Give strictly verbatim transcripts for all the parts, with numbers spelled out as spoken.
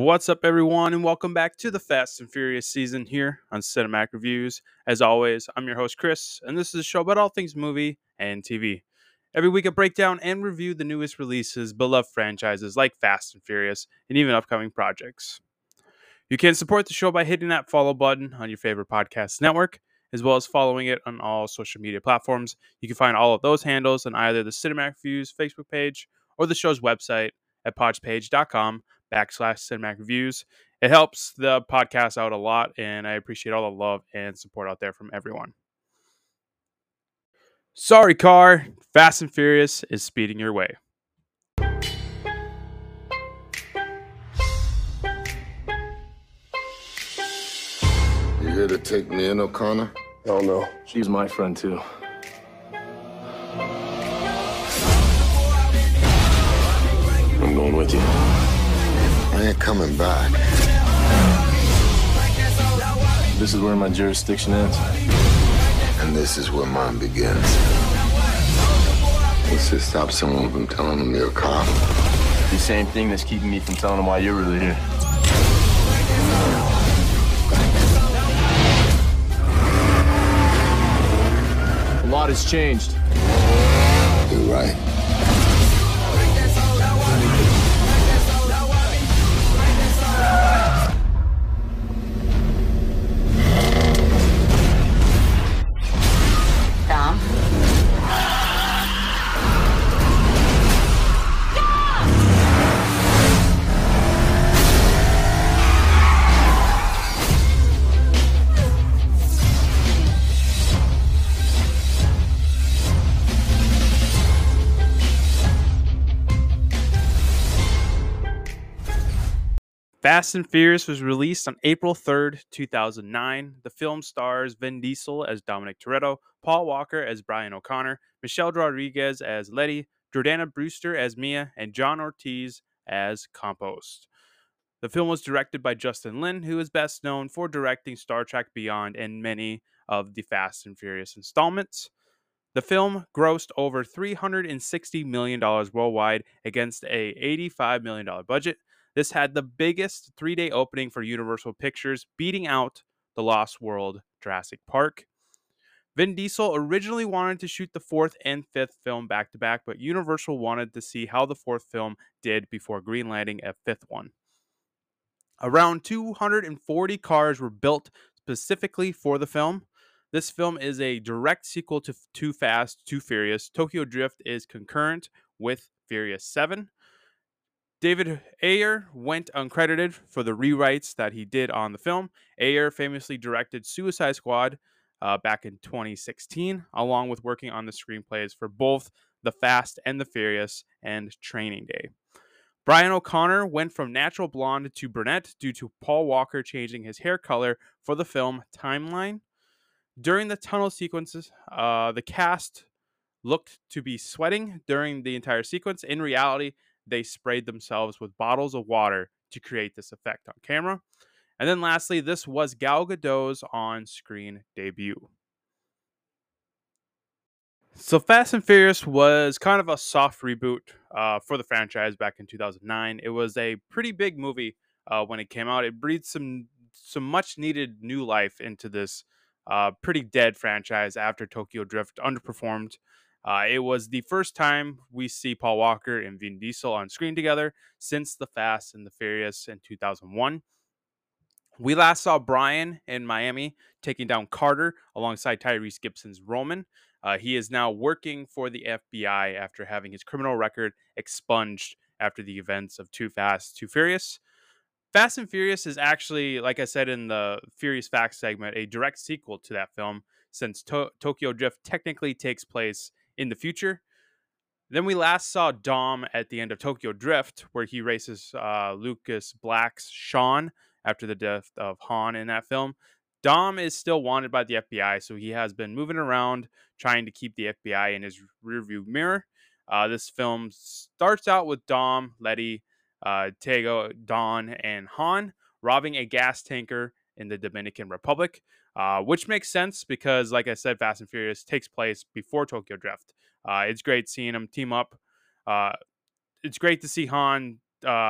What's up, everyone, and welcome back to the Fast and Furious season here on Cinematic Reviews. As always, I'm your host, Chris, and this is a show about all things movie and T V. Every week, I break down and review the newest releases, beloved franchises like Fast and Furious, and even upcoming projects. You can support the show by hitting that follow button on your favorite podcast network, as well as following it on all social media platforms. You can find all of those handles on either the Cinematic Reviews Facebook page or the show's website at podgepage.com backslash cinematic reviews. It helps the podcast out a lot, and I appreciate all the love and support out there from everyone. Sorry, car. Fast and Furious is speeding your way. You here to take me in, O'Connor? Oh, no. She's my friend, too. I'm going with you. I ain't coming back. This is where my jurisdiction ends. And this is where mine begins. What's to stop someone from telling them you're a cop? The same thing that's keeping me from telling them why you're really here. A lot has changed. You're right. Dom? Fast and Furious was released on April third, two thousand nine. The film stars Vin Diesel as Dominic Toretto, Paul Walker as Brian O'Connor, Michelle Rodriguez as Letty, Jordana Brewster as Mia, and John Ortiz as Compost. The film was directed by Justin Lin, who is best known for directing Star Trek Beyond and many of the Fast and Furious installments. The film grossed over three hundred sixty million dollars worldwide against a eighty-five million dollars budget. This had the biggest three-day opening for Universal Pictures, beating out The Lost World Jurassic Park. Vin Diesel originally wanted to shoot the fourth and fifth film back-to-back, but Universal wanted to see how the fourth film did before greenlighting a fifth one. Around two hundred forty cars were built specifically for the film. This film is a direct sequel to Too Fast, Too Furious. Tokyo Drift is concurrent with Furious seven. David Ayer went uncredited for the rewrites that he did on the film. Ayer famously directed Suicide Squad uh, back in twenty sixteen, along with working on the screenplays for both The Fast and the Furious and Training Day. Brian O'Connor went from natural blonde to brunette due to Paul Walker changing his hair color for the film timeline. During the tunnel sequences, uh, the cast looked to be sweating during the entire sequence. In reality, they sprayed themselves with bottles of water to create this effect on camera. And then lastly, this was Gal Gadot's on-screen debut. So Fast and Furious was kind of a soft reboot uh, for the franchise back in two thousand nine. It was a pretty big movie uh, when it came out. It breathed some, some much-needed new life into this uh, pretty dead franchise after Tokyo Drift underperformed. Uh, it was the first time we see Paul Walker and Vin Diesel on screen together since The Fast and the Furious in two thousand one. We last saw Brian in Miami taking down Carter alongside Tyrese Gibson's Roman. Uh, he is now working for the F B I after having his criminal record expunged after the events of Too Fast, Too Furious. Fast and Furious is actually, like I said in the Furious Facts segment, a direct sequel to that film, since to- Tokyo Drift technically takes place in the future. Then we last saw Dom at the end of Tokyo Drift, where he races uh, Lucas Black's Sean after the death of Han in that film. Dom is still wanted by the F B I, so he has been moving around trying to keep the F B I in his rearview mirror. Uh, this film starts out with Dom, Letty, uh, Tego, Don, and Han robbing a gas tanker in the Dominican Republic, uh, which makes sense because, like I said, Fast and Furious takes place before Tokyo Drift. Uh, it's great seeing them team up. Uh, it's great to see Han uh,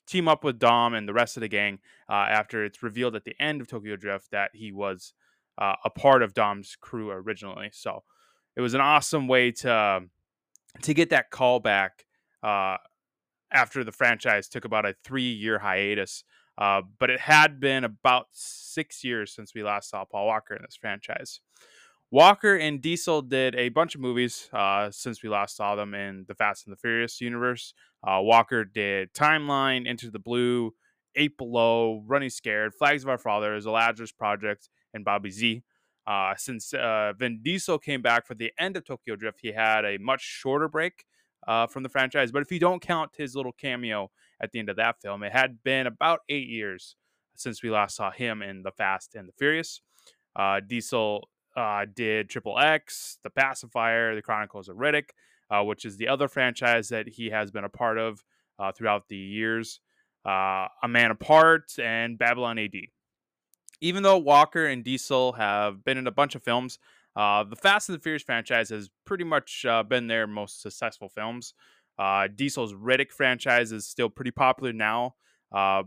team up with Dom and the rest of the gang uh, after it's revealed at the end of Tokyo Drift that he was uh, a part of Dom's crew originally. So it was an awesome way to to get that callback uh, after the franchise took about a three year hiatus. Uh, but it had been about six years since we last saw Paul Walker in this franchise. Walker and Diesel did a bunch of movies uh, since we last saw them in the Fast and the Furious universe. Uh, Walker did Timeline, Into the Blue, Eight Below, Running Scared, Flags of Our Fathers, The Lazarus Project, and Bobby Z. Uh, since uh, Vin Diesel came back for the end of Tokyo Drift, he had a much shorter break uh, from the franchise. But if you don't count his little cameo at the end of that film, it had been about eight years since we last saw him in The Fast and the Furious. Uh, Diesel uh, did Triple X, The Pacifier, The Chronicles of Riddick, uh, which is the other franchise that he has been a part of uh, throughout the years. Uh, A Man Apart and Babylon A D. Even though Walker and Diesel have been in a bunch of films, uh, the Fast and the Furious franchise has pretty much uh, been their most successful films. Uh, Diesel's Riddick franchise is still pretty popular now, uh,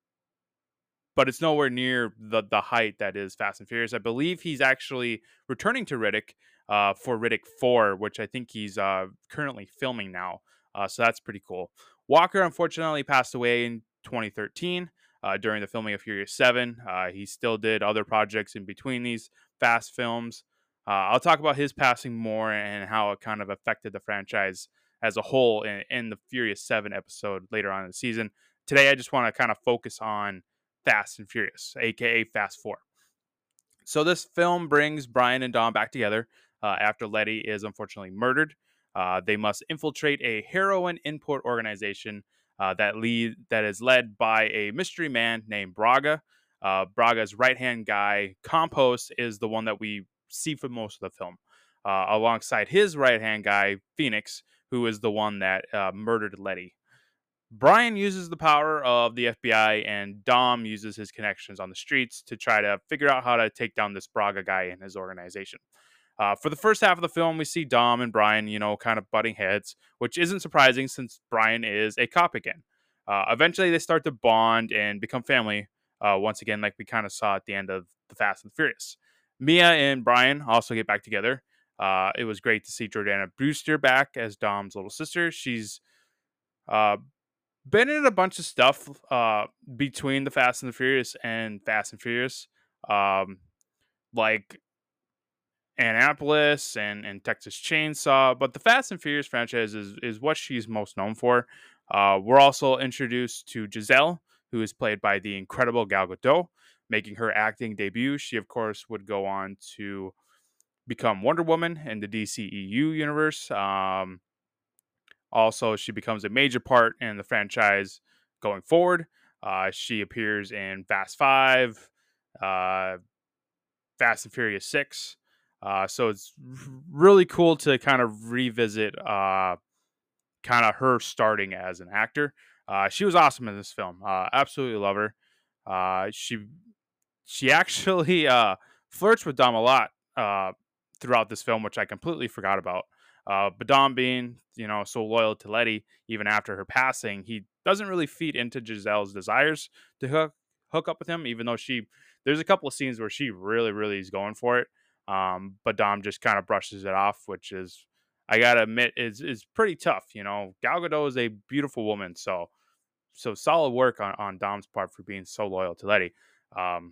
but it's nowhere near the the height that is Fast and Furious. I believe he's actually returning to Riddick uh, for Riddick four, which I think he's uh, currently filming now. Uh, so that's pretty cool. Walker unfortunately passed away in twenty thirteen uh, during the filming of Furious seven. Uh, he still did other projects in between these Fast films. Uh, I'll talk about his passing more and how it kind of affected the franchise as a whole in, in the Furious seven episode later on in the season. Today, I just want to kind of focus on Fast and Furious, aka Fast Four. So this film brings Brian and Dom back together uh, after Letty is unfortunately murdered. Uh, they must infiltrate a heroin import organization uh, that lead that is led by a mystery man named Braga. Uh, Braga's right hand guy, Compost, is the one that we see for most of the film, uh, alongside his right hand guy, Phoenix, who is the one that uh, murdered Letty. Brian uses the power of the F B I, and Dom uses his connections on the streets to try to figure out how to take down this Braga guy and his organization. Uh, for the first half of the film, we see Dom and Brian, you know, kind of butting heads, which isn't surprising since Brian is a cop again. Uh, eventually, they start to bond and become family uh, once again, like we kind of saw at the end of The Fast and the Furious. Mia and Brian also get back together. Uh, it was great to see Jordana Brewster back as Dom's little sister. She's uh, been in a bunch of stuff uh, between the Fast and the Furious and Fast and Furious, um, like Annapolis and, and Texas Chainsaw. But the Fast and Furious franchise is, is what she's most known for. Uh, we're also introduced to Giselle, who is played by the incredible Gal Gadot, making her acting debut. She, of course, would go on to become Wonder Woman in the D C E U universe. Um, Also, she becomes a major part in the franchise going forward. Uh, she appears in Fast Five, uh, Fast and Furious Six. Uh, so it's r- really cool to kind of revisit uh, kind of her starting as an actor. Uh, she was awesome in this film. Uh, absolutely love her. Uh, she she actually uh, flirts with Dom a lot uh, throughout this film, which I completely forgot about. Uh, but Dom being, you know, so loyal to Letty, even after her passing, he doesn't really feed into Giselle's desires to hook hook up with him, even though she, there's a couple of scenes where she really, really is going for it. Um, but Dom just kind of brushes it off, which is, I gotta admit, is is pretty tough. You know, Gal Gadot is a beautiful woman, so so solid work on, on Dom's part for being so loyal to Letty. Um,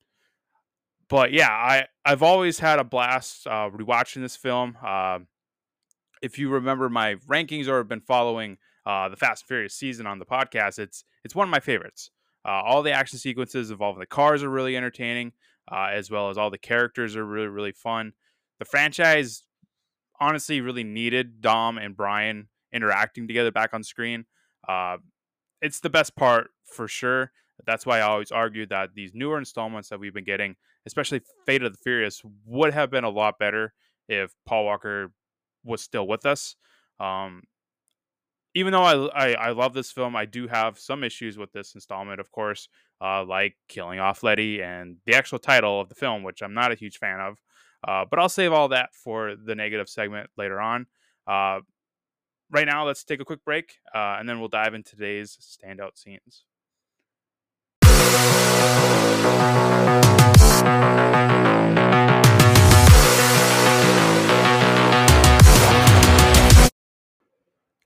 but yeah, I I've always had a blast uh, rewatching this film. Uh, if you remember my rankings or have been following uh, the Fast and Furious season on the podcast, it's it's one of my favorites. Uh, all the action sequences involving the cars are really entertaining, uh, as well as all the characters are really really fun. The franchise honestly really needed Dom and Brian interacting together back on screen. Uh, it's the best part for sure. That's why I always argue that these newer installments that we've been getting, especially Fate of the Furious, would have been a lot better if Paul Walker was still with us. Um, even though I, I I love this film, I do have some issues with this installment, of course, uh, like killing off Letty and the actual title of the film, which I'm not a huge fan of. Uh, but I'll save all that for the negative segment later on. Uh, right now, let's take a quick break, uh, and then we'll dive into today's standout scenes.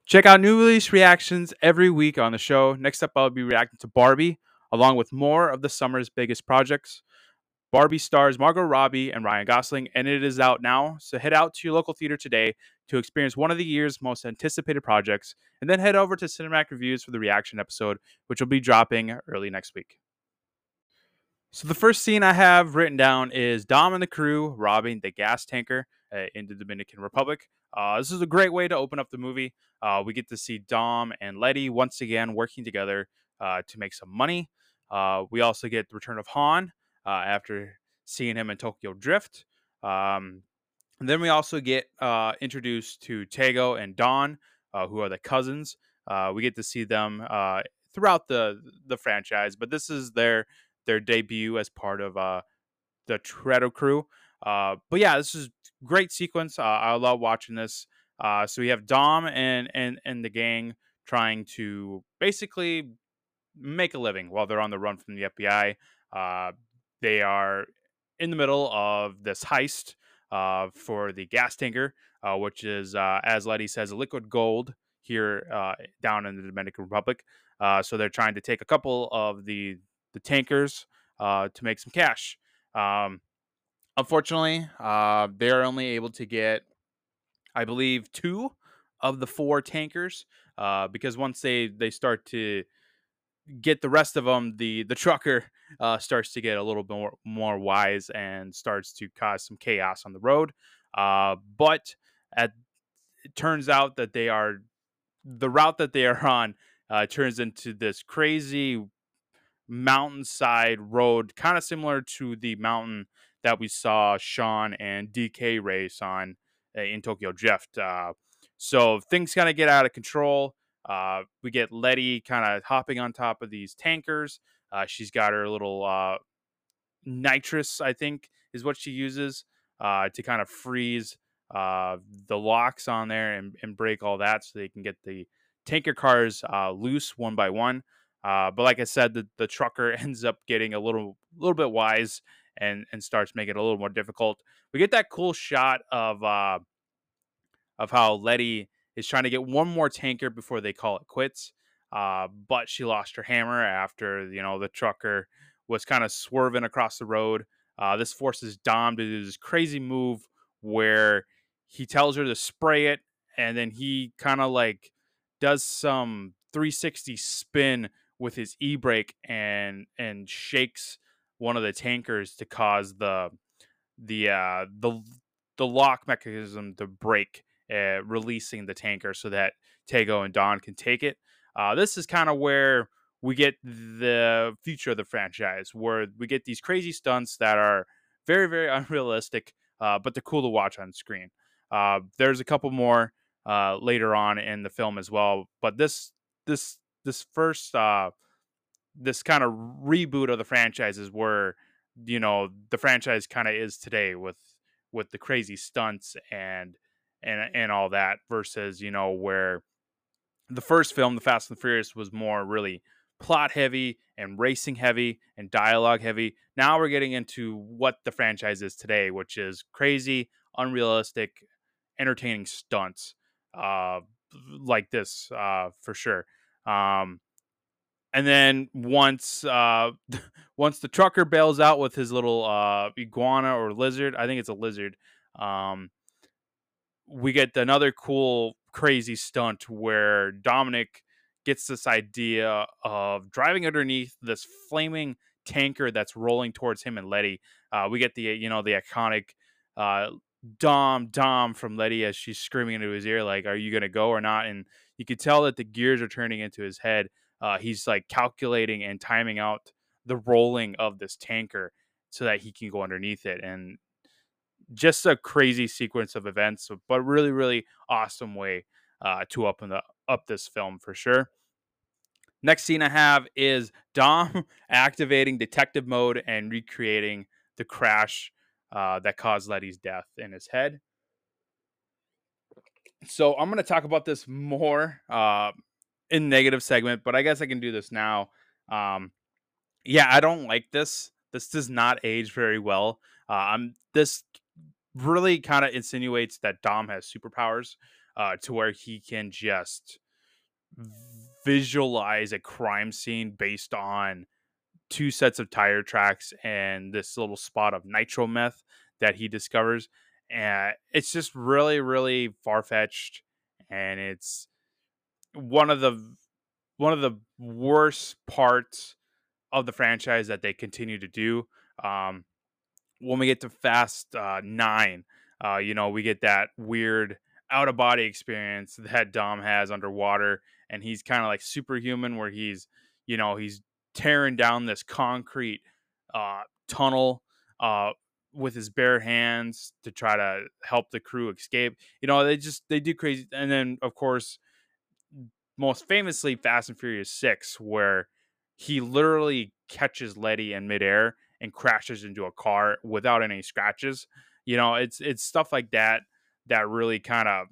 Check out new release reactions every week on the show. Next up, I'll be reacting to Barbie, along with more of the summer's biggest projects. Barbie stars Margot Robbie and Ryan Gosling, and it is out now. So head out to your local theater today to experience one of the year's most anticipated projects, and then head over to Cinematic Reviews for the reaction episode, which will be dropping early next week. So the first scene I have written down is Dom and the crew robbing the gas tanker uh, in the Dominican Republic. Uh, this is a great way to open up the movie. Uh, we get to see Dom and Letty once again working together uh, to make some money. Uh, we also get the return of Han uh, after seeing him in Tokyo Drift. Um, and then we also get uh, introduced to Tego and Don, uh, who are the cousins. Uh, we get to see them uh, throughout the the franchise, but this is their their debut as part of uh, the Toretto crew. Uh, but yeah, this is great sequence. Uh, I love watching this. Uh, so we have Dom and and and the gang trying to basically make a living while they're on the run from the F B I. Uh, they are in the middle of this heist uh, for the gas tanker, uh, which is, uh, as Letty says, liquid gold here uh, down in the Dominican Republic. Uh, so they're trying to take a couple of the the tankers uh, to make some cash. Um, unfortunately, uh, they're only able to get, I believe, two of the four tankers uh, because once they they start to get the rest of them, the the trucker uh, starts to get a little bit more, more wise and starts to cause some chaos on the road. Uh, but at, it turns out that they are the route that they are on uh, turns into this crazy mountainside road, kind of similar to the mountain that we saw Sean and D K race on uh, in Tokyo Drift. Uh, so things kind of get out of control. Uh, we get Letty kind of hopping on top of these tankers. Uh, she's got her little uh, nitrous, I think, is what she uses uh, to kind of freeze uh, the locks on there and, and break all that so they can get the tanker cars uh, loose one by one. Uh, but like I said, the, the trucker ends up getting a little little bit wise and and starts making it a little more difficult. We get that cool shot of uh, of how Letty is trying to get one more tanker before they call it quits. Uh, but she lost her hammer after, you know, the trucker was kind of swerving across the road. Uh, this forces Dom to do this crazy move where he tells her to spray it, and then he kind of like does some three sixty spin with his e-brake and and shakes one of the tankers to cause the the uh the the lock mechanism to break, uh, releasing the tanker so that Tego and Don can take it. Uh, this is kind of where we get the future of the franchise, where we get these crazy stunts that are very, very unrealistic, uh, but they're cool to watch on screen. Uh, there's a couple more uh, later on in the film as well, but this this this first uh, this kind of reboot of the franchise is where, you know, the franchise kind of is today with with the crazy stunts and and and all that versus, you know, where the first film, The Fast and the Furious, was more really plot heavy and racing heavy and dialogue heavy. Now we're getting into what the franchise is today, which is crazy, unrealistic, entertaining stunts uh like this uh for sure. Um and then once uh once the trucker bails out with his little uh iguana or lizard, I think it's a lizard, um we get another cool crazy stunt where Dominic gets this idea of driving underneath this flaming tanker that's rolling towards him and Letty. Uh, we get the, you know, the iconic uh, Dom Dom from Letty as she's screaming into his ear like, "Are you gonna go or not?" And you could tell that the gears are turning into his head. Uh, he's like calculating and timing out the rolling of this tanker so that he can go underneath it. And just a crazy sequence of events, but really, really awesome way uh, to open the up this film for sure. Next scene I have is Dom activating detective mode and recreating the crash uh, that caused Letty's death in his head. So I'm going to talk about this more uh, in negative segment, but I guess I can do this now. Um, yeah, I don't like this. This does not age very well. Uh, I'm this really kind of insinuates that Dom has superpowers. uh, to where he can just visualize a crime scene based on two sets of tire tracks and this little spot of nitro meth that he discovers. And it's just really, really far fetched. And it's one of the one of the worst parts of the franchise that they continue to do. Um, when we get to Fast uh, Nine, uh, you know, we get that weird out of body experience that Dom has underwater, and he's kind of like superhuman, where he's, you know, he's tearing down this concrete uh, tunnel uh, with his bare hands to try to help the crew escape. You know, they just they do crazy, and then of course, most famously, Fast and Furious Six, where he literally catches Letty in midair and crashes into a car without any scratches. You know, it's it's stuff like that that really kind of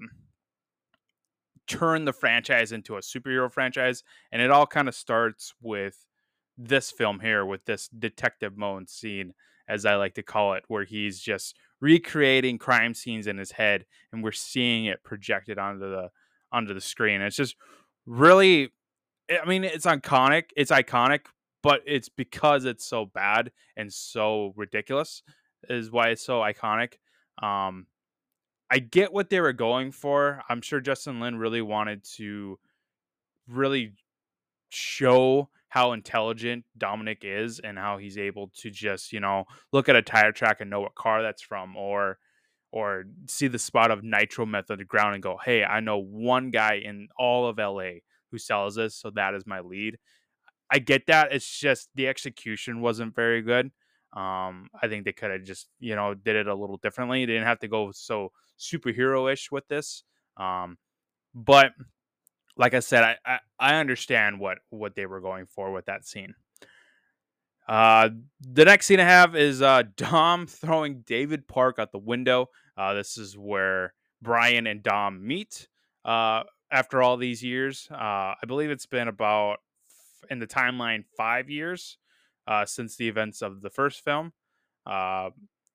turn the franchise into a superhero franchise, and it all kind of starts with this film here, with this detective mode scene, as I like to call it, where he's just recreating crime scenes in his head, and we're seeing it projected onto the onto the screen. It's just really, I mean, it's iconic. It's iconic, but it's because it's so bad and so ridiculous is why it's so iconic. Um, I get what they were going for. I'm sure Justin Lin really wanted to really show how intelligent Dominic is and how he's able to just, you know, look at a tire track and know what car that's from, or or see the spot of nitro meth on the ground and go, hey, I know one guy in all of L A who sells this, so that is my lead. I get that. It's just the execution wasn't very good. Um, I think they could have just, you know, did it a little differently. They didn't have to go so superhero-ish with this. Um, but like I said, I, I I understand what what they were going for with that scene. Uh, the next scene I have is uh, Dom throwing David Park out the window. Uh, this is where Brian and Dom meet uh, after all these years. Uh, I believe it's been about, in the timeline, five years uh, since the events of the first film. Uh,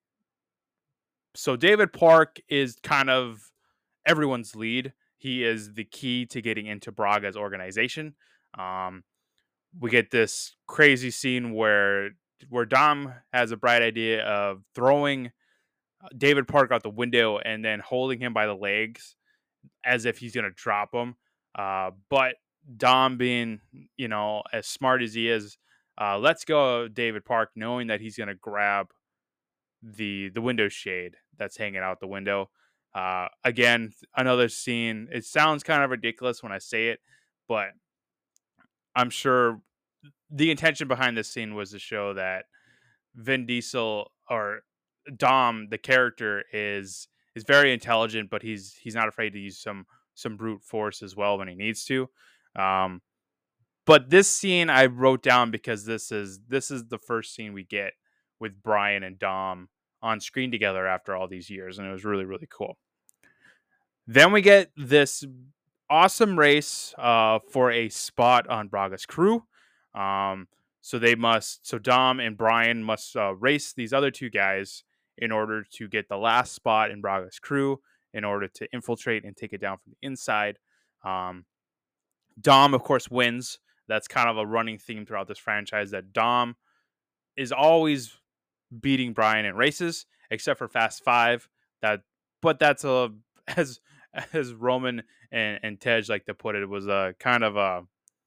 so David Park is kind of everyone's lead. He is the key to getting into Braga's organization. Um, we get this crazy scene where where Dom has a bright idea of throwing David Park out the window and then holding him by the legs as if he's gonna drop him. Uh, but Dom, being, you know, as smart as he is, uh, lets go of David Park, knowing that he's gonna grab the the window shade that's hanging out the window. Uh, again, another scene. It sounds kind of ridiculous when I say it, but I'm sure the intention behind this scene was to show that Vin Diesel, or Dom, the character, is is very intelligent, but he's he's not afraid to use some some brute force as well when he needs to. Um, but this scene I wrote down because this is this is the first scene we get with Brian and Dom on screen together after all these years, and it was really, really cool. Then we get this awesome race uh, for a spot on Braga's crew. Um, so they must, so Dom and Brian must uh, race these other two guys in order to get the last spot in Braga's crew, in order to infiltrate and take it down from the inside. Um, Dom, of course, wins. That's kind of a running theme throughout this franchise, that Dom is always beating Brian in races, except for Fast Five. That, but that's a, as as Roman and, and Tej like to put it, it was a kind of a,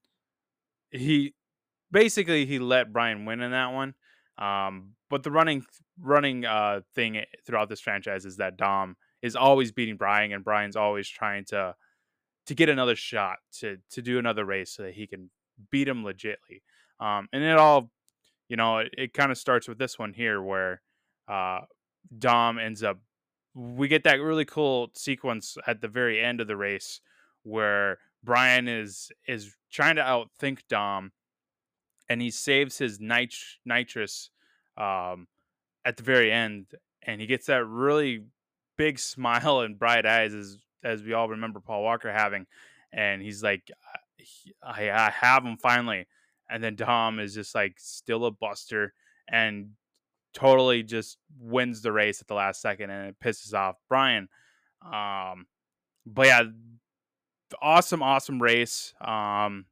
he basically he let Brian win in that one. Um, but the running running uh thing throughout this franchise is that Dom is always beating Brian, and Brian's always trying to to get another shot to to do another race so that he can beat him legitly. Um, and it all, you know, it, it kind of starts with this one here where uh, Dom ends up. We get that really cool sequence at the very end of the race where Brian is is trying to outthink Dom, and he saves his nit- nitrous um, at the very end, and he gets that really big smile and bright eyes, as as we all remember Paul Walker having, and he's like, I, I have him finally. And then Dom is just like still a buster and totally just wins the race at the last second, and it pisses off Brian. Um, but yeah, awesome, awesome race. Um,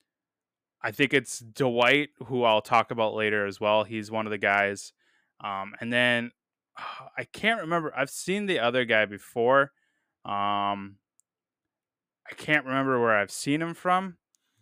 I think it's Dwight, who I'll talk about later as well. He's one of the guys. Um, and then I can't remember. I've seen the other guy before. Um, I can't remember where I've seen him from,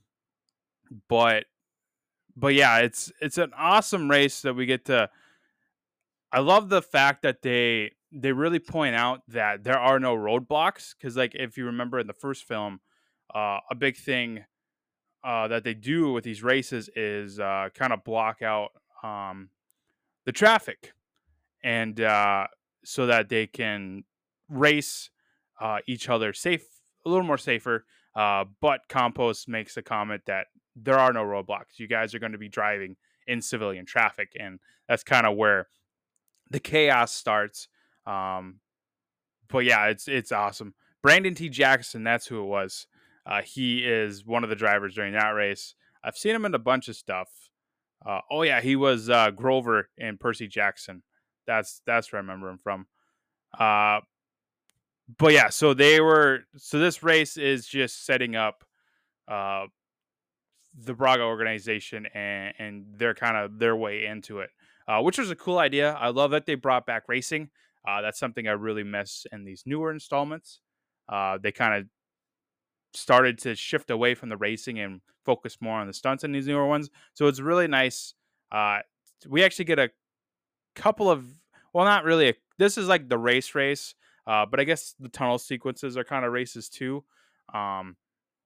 but but yeah, it's it's an awesome race that we get to. I love the fact that they they really point out that there are no roadblocks because, like, if you remember in the first film, uh, a big thing uh, that they do with these races is uh, kind of block out um, the traffic, and uh, so that they can race uh, each other safe, a little more safer. Uh, but Compost makes a comment that there are no roadblocks. You guys are going to be driving in civilian traffic, and that's kind of where the chaos starts. Um, but yeah, it's it's awesome. Brandon T. Jackson, that's who it was. Uh, he is one of the drivers during that race. I've seen him in a bunch of stuff. Uh, oh yeah, he was uh, Grover in Percy Jackson. That's that's where I remember him from. Uh, but yeah, so they were. So this race is just setting up uh, the Braga organization and and they're kind of their way into it, uh, which was a cool idea. I love that they brought back racing. Uh, that's something I really miss in these newer installments. Uh, they kind of started to shift away from the racing and focus more on the stunts in these newer ones. So it's really nice. Uh, we actually get a couple of, well, not really. A, this is like the race race, uh, but I guess the tunnel sequences are kind of races too. Um,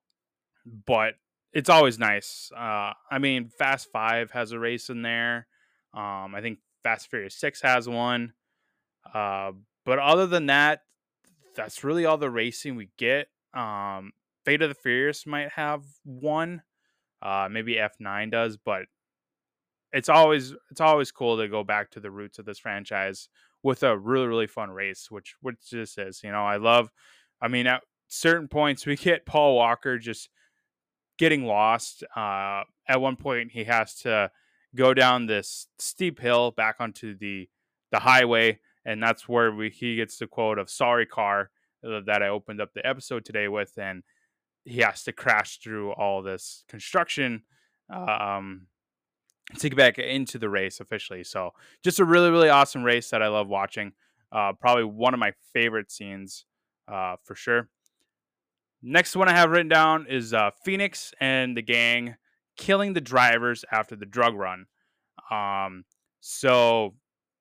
but it's always nice. Uh, I mean, Fast Five has a race in there. Um, I think Fast Furious Six has one. Uh, but other than that, that's really all the racing we get. Um, Fate of the Furious might have one. Uh, maybe F nine does, but it's always it's always cool to go back to the roots of this franchise with a really really fun race, which which this is. You know, I love. I mean, at certain points we get Paul Walker just getting lost. Uh, at one point, he has to go down this steep hill back onto the the highway, and that's where we, he gets the quote of "Sorry, car" uh, that I opened up the episode today with, and he has to crash through all this construction um, to get back into the race officially. So, just a really really awesome race that I love watching. Uh, probably one of my favorite scenes uh, for sure. Next one I have written down is uh, Phoenix and the gang killing the drivers after the drug run. Um, so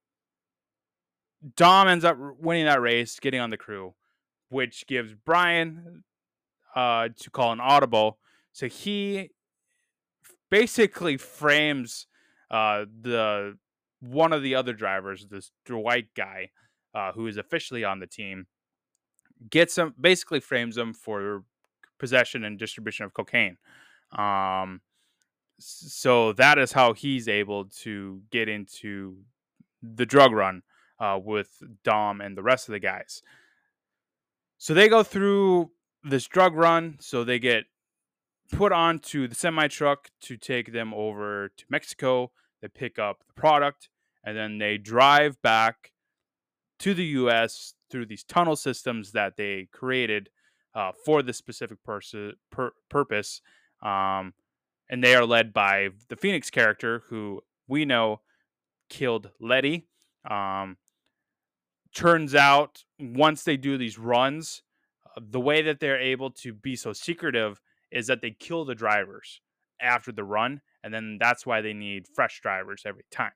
Dom ends up winning that race, getting on the crew, which gives Brian uh, to call an audible. So he basically frames uh, the one of the other drivers, this Dwight guy, uh, who is officially on the team, gets him basically frames him for possession and distribution of cocaine. Um, so that is how he's able to get into the drug run uh, with Dom and the rest of the guys. So they go through this drug run. So they get put onto the semi truck to take them over to Mexico. They pick up the product and then they drive back to the U S through these tunnel systems that they created uh, for this specific pers- pur- purpose. Um, and they are led by the Phoenix character who we know killed Letty. Um, turns out once they do these runs, uh, the way that they're able to be so secretive is that they kill the drivers after the run, and then that's why they need fresh drivers every time.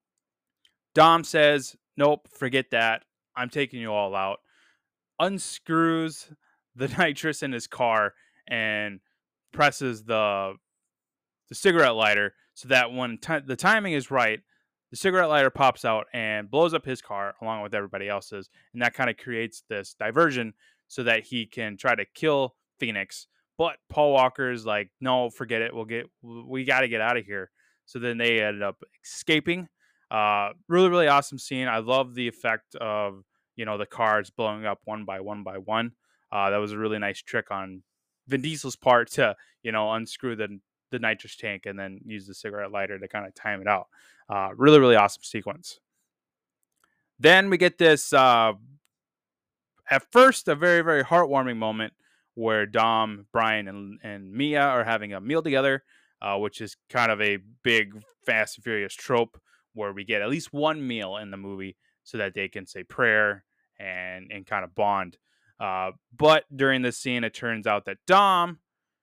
Dom says, "Nope, forget that. I'm taking you all out." Unscrews the nitrous in his car and presses the the cigarette lighter so that when t- the timing is right, the cigarette lighter pops out and blows up his car along with everybody else's, and that kind of creates this diversion so that he can try to kill Phoenix. But Paul Walker is like, "No, forget it. We'll get. We got to get out of here." So then they ended up escaping. Uh, really, really awesome scene. I love the effect of you know the cars blowing up one by one by one. Uh, that was a really nice trick on Vin Diesel's part to you know unscrew the the nitrous tank and then use the cigarette lighter to kind of time it out. Uh, really, really awesome sequence. Then we get this uh, at first a very, very heartwarming moment where Dom, Brian, and, and Mia are having a meal together, uh, which is kind of a big Fast and Furious trope where we get at least one meal in the movie so that they can say prayer and and kind of bond. Uh, but during this scene, it turns out that Dom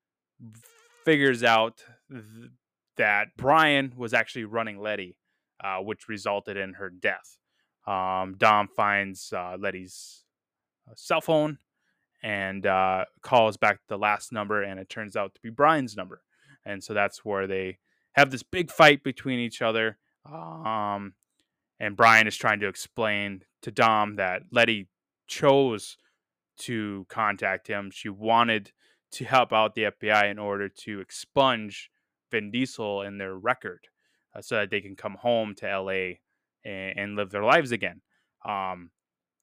figures out th- that Brian was actually running Letty, uh, which resulted in her death. Um, Dom finds uh, Letty's uh, cell phone and uh, calls back the last number, and it turns out to be Brian's number. And so that's where they have this big fight between each other. Um, and Brian is trying to explain to Dom that Letty chose to contact him. She wanted to help out the F B I in order to expunge Vin Diesel in their record, uh, so that they can come home to L A and, and live their lives again. Um,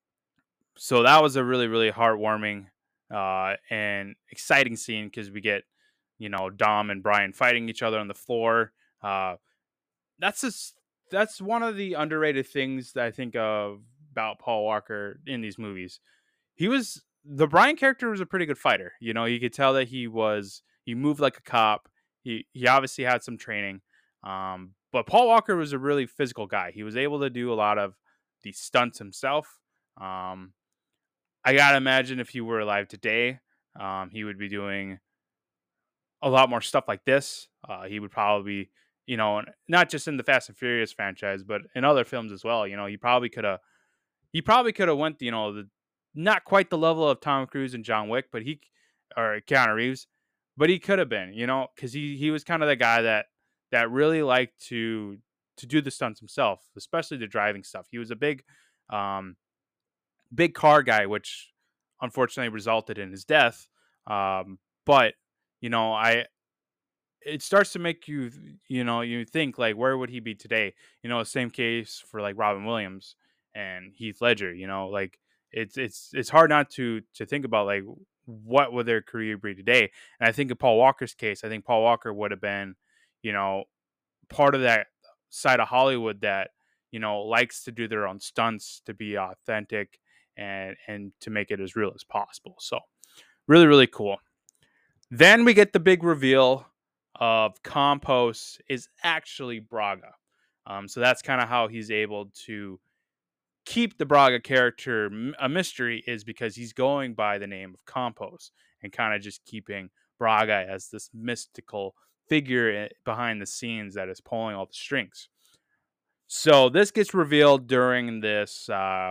so that was a really, really heartwarming uh, and exciting scene because we get, you know, Dom and Brian fighting each other on the floor. Uh, that's just that's one of the underrated things that I think of about Paul Walker in these movies. He was the Brian character was a pretty good fighter. You know, you could tell that he was he moved like a cop. He he obviously had some training. Um, but Paul Walker was a really physical guy. He was able to do a lot of the stunts himself. Um, I gotta imagine if he were alive today, um, he would be doing a lot more stuff like this. Uh, he would probably, you know, not just in the Fast and Furious franchise, but in other films as well. You know, he probably could have, he probably could have went, you know, the not quite the level of Tom Cruise and John Wick, but he or Keanu Reeves, but he could have been, you know, because he he was kind of the guy that that really liked to to do the stunts himself, especially the driving stuff. He was a big, um, big car guy, which unfortunately resulted in his death. Um, but you know, I it starts to make you you know you think like where would he be today? You know, same case for like Robin Williams and Heath Ledger. You know, like it's it's it's hard not to to think about like what would their career be today. And I think in Paul Walker's case, I think Paul Walker would have been, you know, part of that side of Hollywood that you know likes to do their own stunts to be authentic and and to make it as real as possible. So really really cool. Then we get the big reveal of Compost is actually Braga. Um, so that's kind of how he's able to keep the Braga character m- a mystery, is because he's going by the name of Compost and kind of just keeping Braga as this mystical figure i- behind the scenes that is pulling all the strings. So this gets revealed during this uh,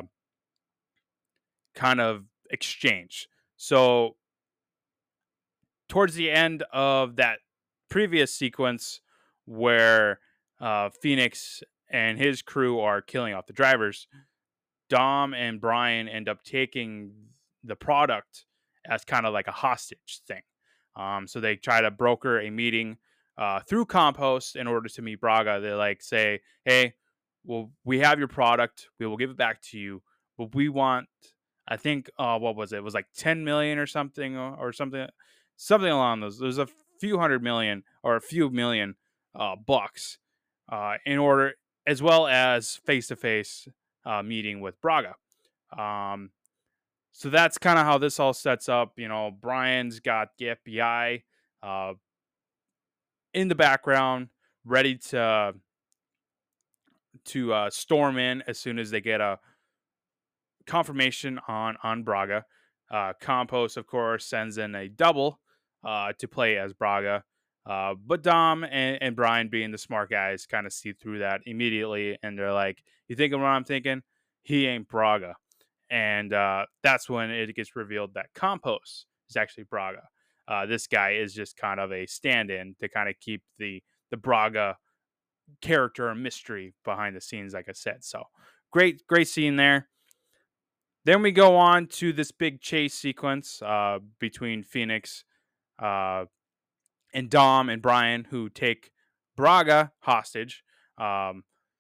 kind of exchange. So towards the end of that previous sequence where uh, Phoenix and his crew are killing off the drivers, Dom and Brian end up taking the product as kind of like a hostage thing. Um, so they try to broker a meeting uh, through Compost in order to meet Braga. They like say, "Hey, well, we have your product. We will give it back to you, but we want, I think, uh, what was it? It was like ten million or something, or, or something, something along those. There's a few hundred million or a few million uh, bucks uh, in order, as well as face to face meeting with Braga." Um, so that's kind of how this all sets up. You know, Brian's got the F B I uh, in the background, ready to to uh, storm in as soon as they get a confirmation on on Braga. Uh, Compost, of course, sends in a double uh, to play as Braga. Uh, but Dom and, and Brian, being the smart guys, kind of see through that immediately, and they're like, "You thinking what I'm thinking? He ain't Braga." And uh, that's when it gets revealed that Compost is actually Braga. Uh, this guy is just kind of a stand-in to kind of keep the the Braga character and mystery behind the scenes, like I said. So great, great scene there. Then we go on to this big chase sequence uh, between Phoenix uh, and Dom and Brian, who take Braga hostage. Um,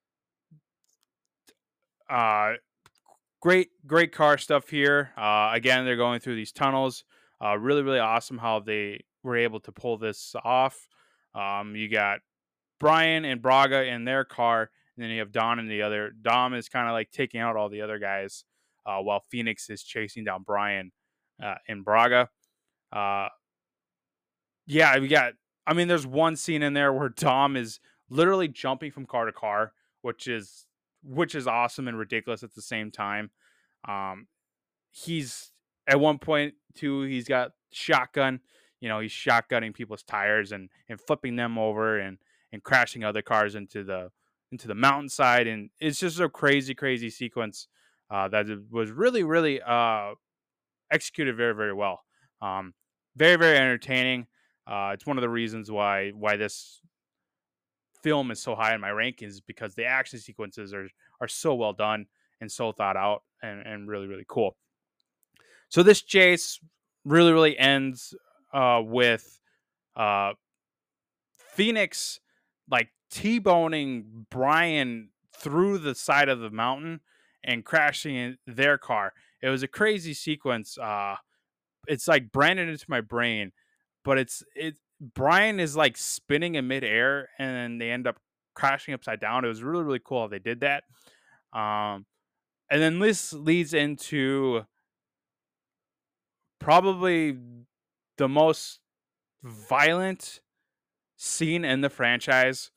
uh, great, great car stuff here. Uh, again, they're going through these tunnels. Uh, really, really awesome how they were able to pull this off. Um, you got Brian and Braga in their car, and then you have Don in the other. Dom is kind of like taking out all the other guys uh, while Phoenix is chasing down Brian uh, in Braga. Uh, yeah, we got. I mean, there's one scene in there where Dom is literally jumping from car to car, which is which is awesome and ridiculous at the same time. Um, he's at one point too. He's got shotgun. You know, he's shotgunning people's tires and and flipping them over and and crashing other cars into the into the mountainside. And it's just a crazy, crazy sequence uh, that was really, really uh, executed very, very well. Um, very, very entertaining. Uh, it's one of the reasons why why this film is so high in my rankings, because the action sequences are are so well done and so thought out and, and really, really cool. So this chase really, really ends uh, with uh, Phoenix like T-boning Brian through the side of the mountain and crashing in their car. It was a crazy sequence. Uh, it's like branded into my brain, but it's it. Brian is like spinning in midair, and then they end up crashing upside down. It was really, really cool how they did that. Um, and then this leads into probably the most violent scene in the franchise.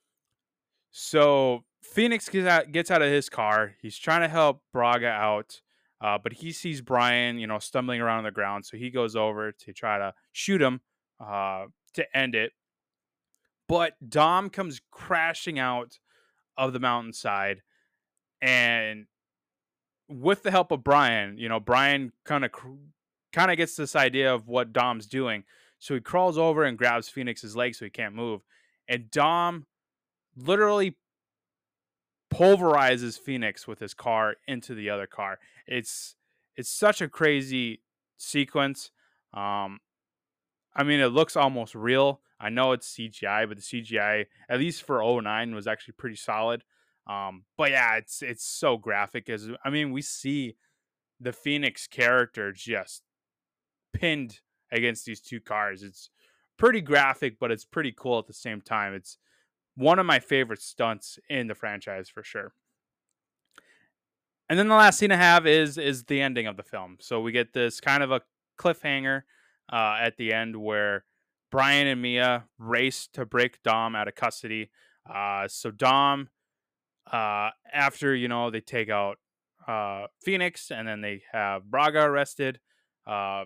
So Phoenix gets out, gets out of his car. He's trying to help Braga out, uh, but he sees Brian, you know, stumbling around on the ground. So he goes over to try to shoot him uh, to end it. But Dom comes crashing out of the mountainside, and with the help of Brian, you know, Brian kind of kind of gets this idea of what Dom's doing. So he crawls over and grabs Phoenix's leg so he can't move. And Dom literally pulverizes Phoenix with his car into the other car. It's it's such a crazy sequence. Um, I mean, it looks almost real. I know it's C G I, but the C G I, at least for oh nine, was actually pretty solid. Um, but yeah, it's it's so graphic. As I mean, we see the Phoenix character just pinned against these two cars. It's pretty graphic, but it's pretty cool at the same time. It's one of my favorite stunts in the franchise for sure. And then the last scene I have is is the ending of the film. So we get this kind of a cliffhanger uh, at the end where Brian and Mia race to break Dom out of custody. Uh, so Dom, uh, after you know they take out uh, Phoenix and then they have Braga arrested, uh,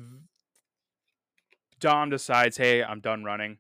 Dom decides, "Hey, I'm done running."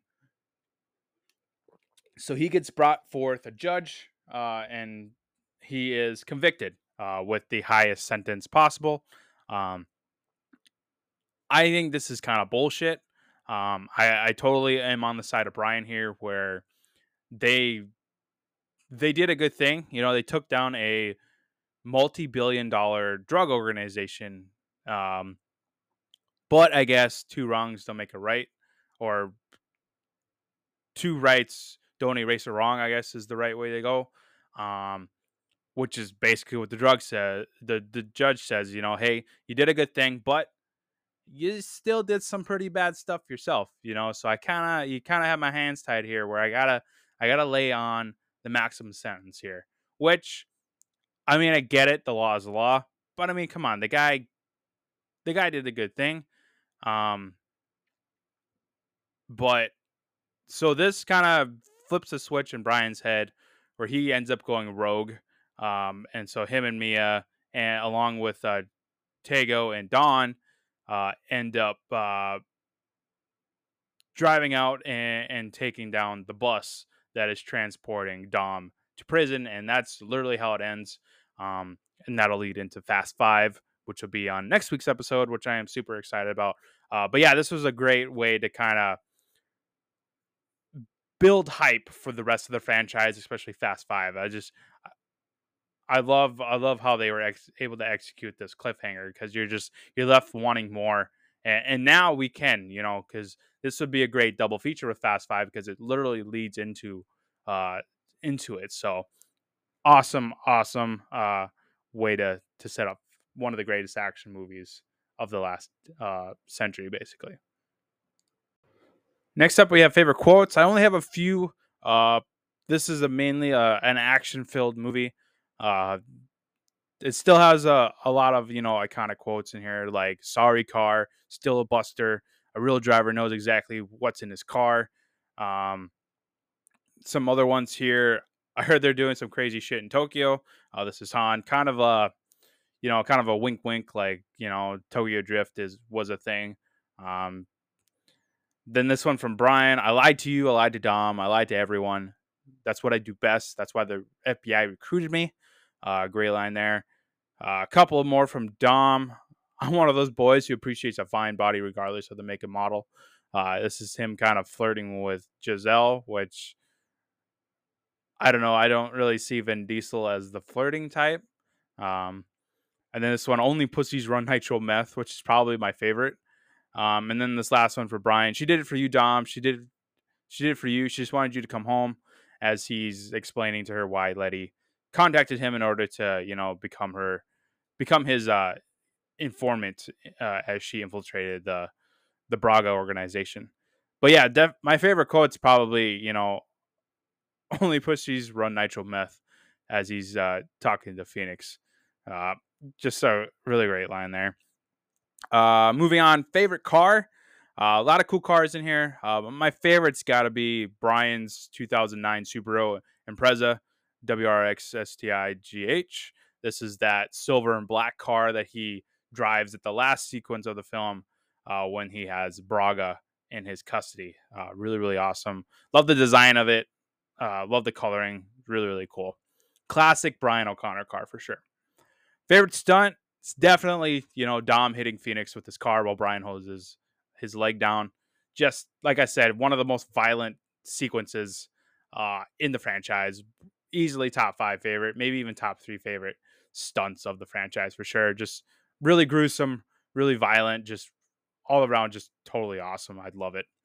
So he gets brought forth a judge, uh, and he is convicted uh, with the highest sentence possible. Um, I think this is kind of bullshit. Um, I, I totally am on the side of Brian here, where they they did a good thing. You know, they took down a multi-billion dollar drug organization. Um, but I guess two wrongs don't make a right, or two rights don't erase a wrong, I guess is the right way to go. Um, which is basically what the drug says. The the judge says, you know, hey, you did a good thing, but you still did some pretty bad stuff yourself, you know. So I kind of you kind of have my hands tied here, where I gotta I gotta lay on the maximum sentence here. Which, I mean, I get it, the law is the law, but I mean, come on, the guy the guy did a good thing. Um, but so this kind of flips a switch in Brian's head, where he ends up going rogue. Um, and so him and Mia, and along with uh, Tego and Don, uh, end up uh, driving out and, and taking down the bus that is transporting Dom to prison, and that's literally how it ends. Um, and that'll lead into Fast Five, which will be on next week's episode, which I am super excited about. Uh, but yeah, this was a great way to kind of build hype for the rest of the franchise, especially Fast Five. I just, I love, I love how they were ex- able to execute this cliffhanger, because you're just you're left wanting more, and, and now we can, you know, because this would be a great double feature with Fast Five, because it literally leads into, uh, into it. So awesome, awesome, uh, way to to set up one of the greatest action movies of the last uh century, basically. Next up, we have favorite quotes. I only have a few. Uh, this is a mainly uh, an action-filled movie. Uh, it still has a, a lot of, you know, iconic quotes in here, like "Sorry car, still a buster. A real driver knows exactly what's in his car." Um, some other ones here. I heard they're doing some crazy shit in Tokyo. Uh, this is Han, kind of a, you know, kind of a wink, wink, like, you know, Tokyo Drift is was a thing. Um, then this one from Brian: "I lied to you. I lied to Dom. I lied to everyone. That's what I do best. That's why the F B I recruited me." Uh, great line there. Uh, a couple more from Dom: "I'm one of those boys who appreciates a fine body regardless of the make and model." Uh, this is him kind of flirting with Giselle, which I don't know. I don't really see Vin Diesel as the flirting type. Um, and then this one: "Only pussies run nitro meth," which is probably my favorite. Um, and then this last one for Brian: "She did it for you, Dom. She did she did it for you. She just wanted you to come home," as he's explaining to her why Letty contacted him in order to, you know, become her, become his uh, informant uh, as she infiltrated the the Braga organization. But yeah, def- my favorite quote's probably, you know, "Only pussies run nitro meth," as he's uh, talking to Phoenix. Uh, just a really great line there. Uh, moving on, favorite car. Uh, a lot of cool cars in here. Uh, but my favorite's got to be Brian's two thousand nine Subaru Impreza W R X S T I G H. This is that silver and black car that he drives at the last sequence of the film uh, when he has Braga in his custody. Uh, really, really awesome. Love the design of it. Uh, love the coloring. Really, really cool. Classic Brian O'Connor car for sure. Favorite stunt? It's definitely, you know, Dom hitting Phoenix with his car while Brian holds his, his leg down. Just like I said, one of the most violent sequences uh, in the franchise. Easily top five favorite, maybe even top three favorite stunts of the franchise for sure. Just really gruesome, really violent, just all around, just totally awesome. I'd love it.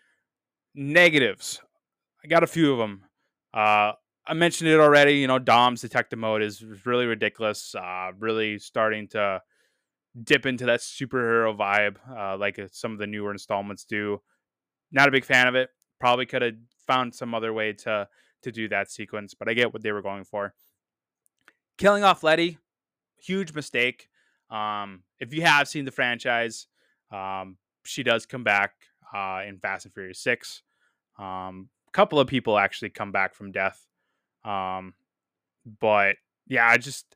Negatives. I got a few of them. Uh, I mentioned it already. You know, Dom's detective mode is really ridiculous. Uh, really starting to dip into that superhero vibe, uh, like some of the newer installments do. Not a big fan of it. Probably could have found some other way to to do that sequence, but I get what they were going for. Killing off Letty, huge mistake. Um, if you have seen the franchise, um, she does come back uh, in Fast and Furious Six. Um, a couple of people actually come back from death. Um, but yeah, I just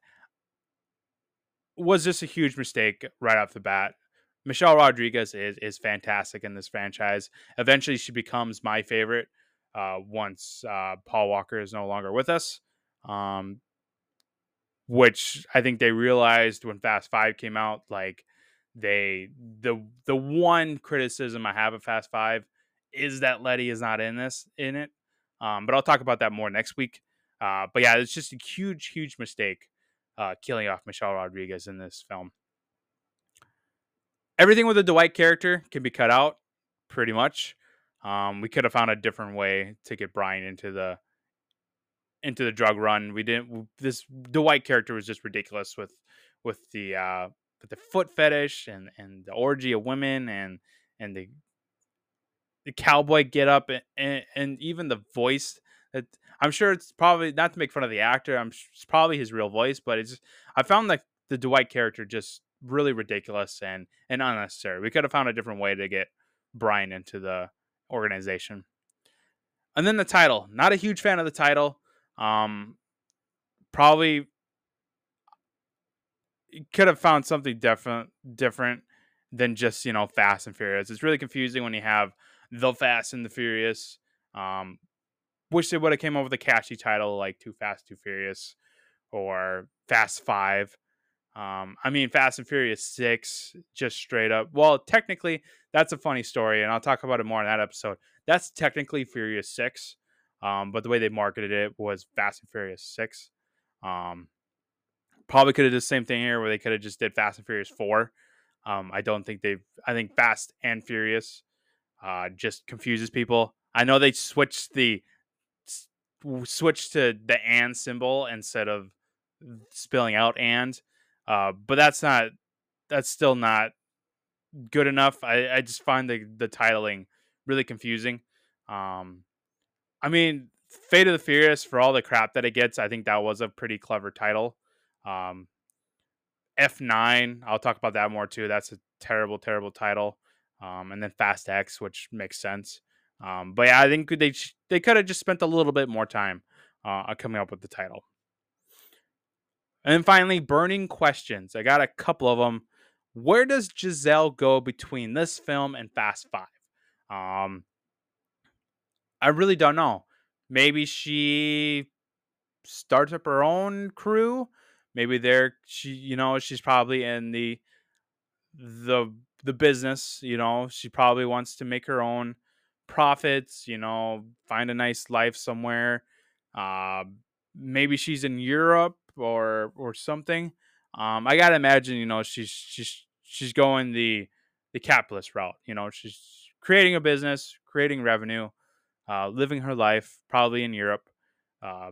was just a huge mistake right off the bat. Michelle Rodriguez is is fantastic in this franchise. Eventually, she becomes my favorite uh, once uh, Paul Walker is no longer with us. Um, which I think they realized when Fast Five came out. Like they the the one criticism I have of Fast Five is that Letty is not in this in it. Um, but I'll talk about that more next week. Uh, but yeah, it's just a huge, huge mistake uh, killing off Michelle Rodriguez in this film. Everything with the Dwight character can be cut out, pretty much. Um, we could have found a different way to get Brian into the into the drug run. We didn't. This Dwight character was just ridiculous with with the uh, with the foot fetish and and the orgy of women and and the the cowboy get up and, and, and even the voice that I'm sure it's probably not to make fun of the actor. I'm s- it's probably his real voice, but it's I found like the Dwight character just really ridiculous and and unnecessary. We could have found a different way to get Brian into the organization. And then the title. Not a huge fan of the title. Um, probably could have found something different different than just, you know, Fast and Furious. It's really confusing when you have the Fast and the Furious. Um, wish they would have came up with a catchy title like Too Fast, Too Furious or Fast Five. Um, I mean, Fast and Furious Six, just straight up. Well, technically, that's a funny story, and I'll talk about it more in that episode. That's technically Furious Six, um, but the way they marketed it was Fast and Furious Six. Um, probably could have did the same thing here, where they could have just did Fast and Furious Four. Um, I don't think they've. I think Fast and Furious uh, just confuses people. I know they switched the switch to the and symbol instead of spelling out and, uh, but that's not that's still not good enough. I, I just find the the titling really confusing. Um, I mean, Fate of the Furious, for all the crap that it gets, I think that was a pretty clever title. Um, F nine, I'll talk about that more too. That's a terrible, terrible title. Um, and then Fast X, which makes sense. Um, but yeah, I think they sh- they could have just spent a little bit more time uh, on coming up with the title. And then finally, burning questions. I got a couple of them. Where does Giselle go between this film and Fast Five? Um, I really don't know. Maybe she starts up her own crew. Maybe there she, you know, she's probably in the the the business. You know, she probably wants to make her own profits. You know, find a nice life somewhere. Uh, maybe she's in Europe or or something. Um, I gotta imagine, you know, she's she's she's going the the capitalist route. You know, she's creating a business, creating revenue, uh, living her life, probably in Europe. Uh,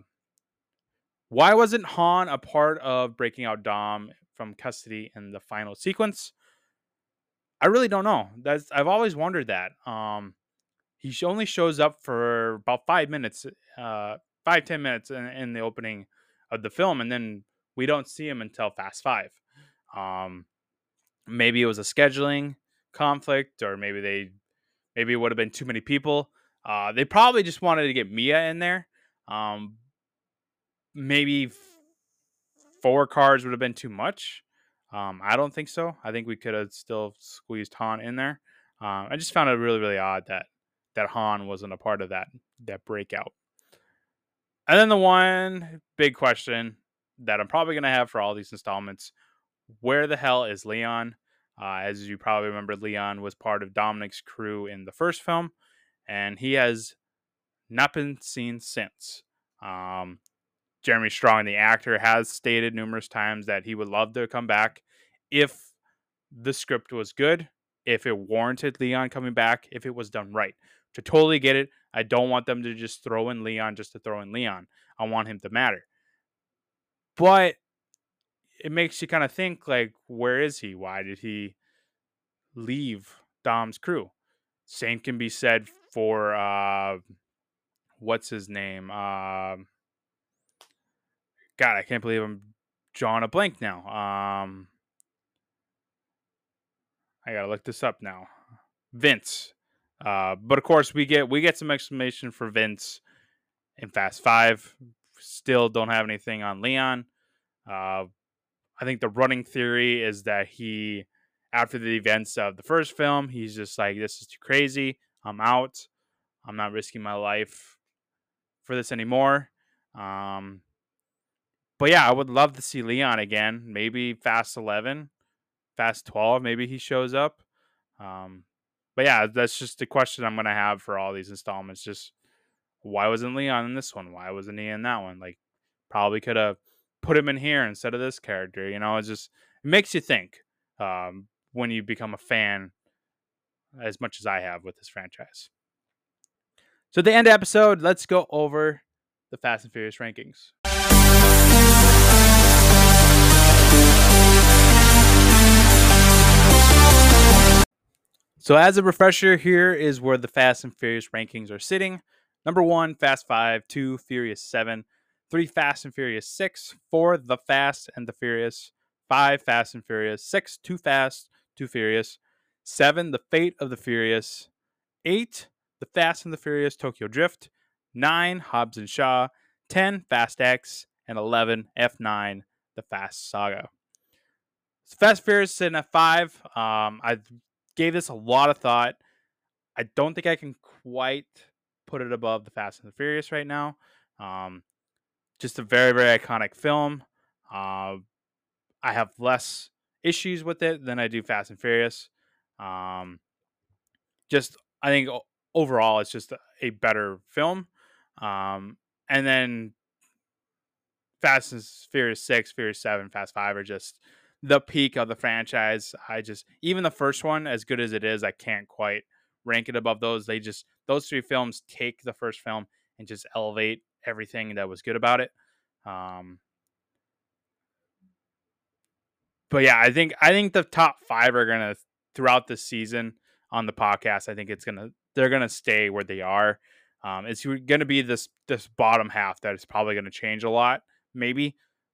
why wasn't Han a part of breaking out Dom from custody in the final sequence? I really don't know. That's I've always wondered that. Um, he sh- only shows up for about five minutes, uh, five ten minutes in, in the opening of the film, and then we don't see him until Fast Five. Um, maybe it was a scheduling conflict, or maybe they maybe it would have been too many people. Uh, they probably just wanted to get Mia in there. Um, maybe f- four cars would have been too much. Um, I don't think so. I think we could have still squeezed Han in there. Um, I just found it really, really odd that that Han wasn't a part of that that breakout. And then the one big question that I'm probably gonna have for all these installments: where the hell is Leon? Uh, as you probably remember, Leon was part of Dominic's crew in the first film, and he has not been seen since. Um, Jeremy Strong, the actor, has stated numerous times that he would love to come back if the script was good, if it warranted Leon coming back, if it was done right. To totally get it, I don't want them to just throw in Leon just to throw in Leon. I want him to matter. But it makes you kind of think, like, where is he? Why did he leave Dom's crew? Same can be said for uh what's his name? Um God, I can't believe I'm drawing a blank now. Um I gotta look this up now. Vince. Uh, but of course, we get we get some explanation for Vince in Fast Five. Still don't have anything on Leon. Uh, I think the running theory is that he, after the events of the first film, he's just like, "This is too crazy. I'm out. I'm not risking my life for this anymore." Um, but yeah, I would love to see Leon again. Maybe Fast Eleven, Fast Twelve. Maybe he shows up. Um, but yeah, that's just the question I'm gonna have for all these installments. Just why wasn't Leon in this one? Why wasn't he in that one? Like, probably could have put him in here instead of this character. You know, it just it makes you think um, when you become a fan, as much as I have with this franchise. So at the end of the episode, let's go over the Fast and Furious rankings. So as a refresher, here is where the Fast and Furious rankings are sitting. Number one, Fast Five. Two, Furious Seven. Three, Fast and Furious Six. Four, The Fast and the Furious. Five, Fast and Furious. Six, Too Fast, Too Furious. Seven, The Fate of the Furious. Eight, The Fast and the Furious Tokyo Drift. Nine, Hobbs and Shaw. Ten, Fast X. And eleven, F nine, The Fast Saga. So Fast and Furious sitting at five. Um, I gave this a lot of thought. I don't think I can quite put it above the Fast and the Furious right now. Um, just a very, very iconic film. Uh, I have less issues with it than I do Fast and Furious. Um, just, I think overall, it's just a better film. Um, and then Fast and Furious six, Furious seven, Fast five are just the peak of the franchise. I just, even the first one, as good as it is, I can't quite rank it above those. They just, those three films take the first film and just elevate everything that was good about it. Um, but yeah, I think, I think the top five are going to, throughout the season on the podcast, I think it's going to, they're going to stay where they are. Um, it's going to be this, this bottom half that is probably going to change a lot, maybe.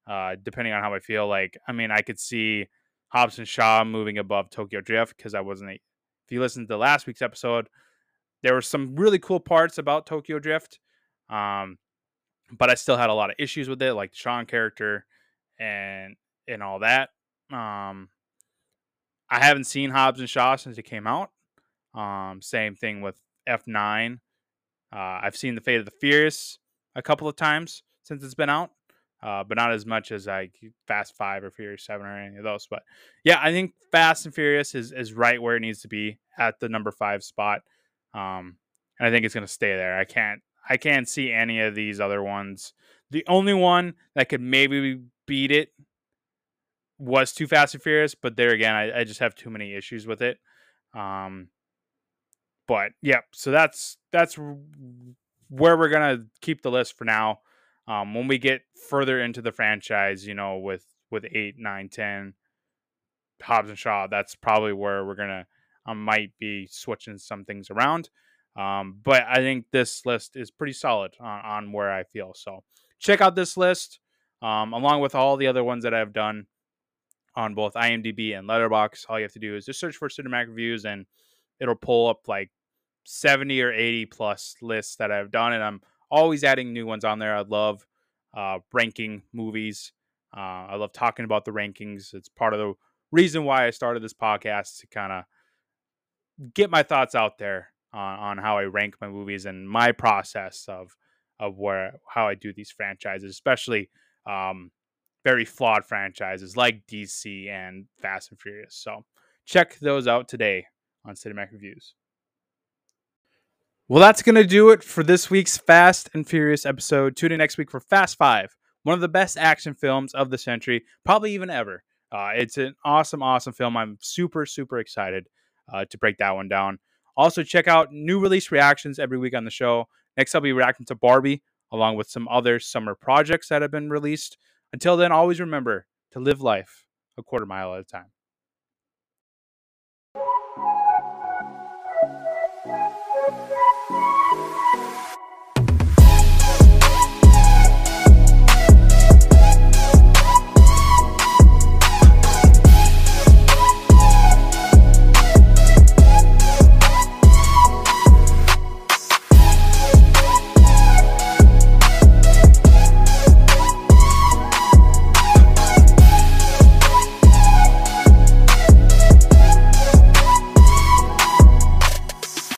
uh, depending on how I feel. Like, I mean, I could see Hobbs and Shaw moving above Tokyo Drift because I wasn't. A, if you listen to last week's episode, there were some really cool parts about Tokyo Drift, um, but I still had a lot of issues with it, like the Sean character and and all that. Um, I haven't seen Hobbs and Shaw since it came out. Um, same thing with F nine. Uh, I've seen The Fate of the Furious a couple of times since it's been out, uh, but not as much as like Fast Five or Furious Seven or any of those. But yeah, I think Fast and Furious is is right where it needs to be at the number five spot, um, and I think it's going to stay there. I can't I can't see any of these other ones. The only one that could maybe beat it was Too Fast and Furious, but there again, I, I just have too many issues with it. Um, but yeah, so that's that's where we're gonna keep the list for now. Um, when we get further into the franchise, you know, with with eight, nine, ten, Hobbs and Shaw, that's probably where we're gonna I might be switching some things around. Um, but I think this list is pretty solid on, on where I feel. So check out this list, um, along with all the other ones that I've done on both IMDb and Letterboxd. All you have to do is just search for Cinematic Reviews, and it'll pull up like seventy or eighty plus lists that I've done, and I'm always adding new ones on there. I love uh, ranking movies. Uh, I love talking about the rankings. It's part of the reason why I started this podcast, to kind of get my thoughts out there on, on how I rank my movies and my process of of where how I do these franchises, especially um, very flawed franchises like D C and Fast and Furious. So check those out today on Cinematic Reviews. Well, that's going to do it for this week's Fast and Furious episode. Tune in next week for Fast Five, one of the best action films of the century, probably even ever. Uh, it's an awesome, awesome film. I'm super, super excited uh, to break that one down. Also, check out new release reactions every week on the show. Next, I'll be reacting to Barbie, along with some other summer projects that have been released. Until then, always remember to live life a quarter mile at a time.